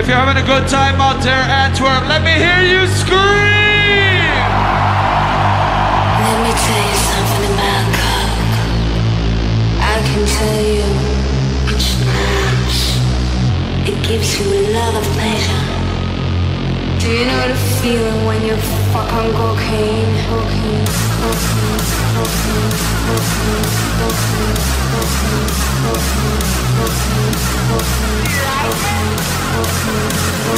If you're having a good time out there, Antwerp, let me hear you scream! Let me tell you something about coke. I can tell you it's nice. It gives you a lot of pleasure. Do you know the feeling when you fuck on cocaine? Cocaine, cocaine, cocaine, cocaine, cocaine, cocaine, cocaine, cocaine, cocaine, cocaine, cocaine,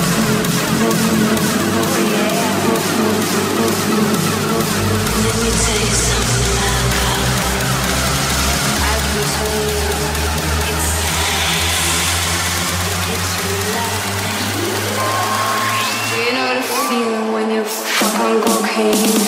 let me tell you something about coke. I can tell you it's nice. It gives you a lot of pleasure. Do you know the feeling when you fuck on cocaine?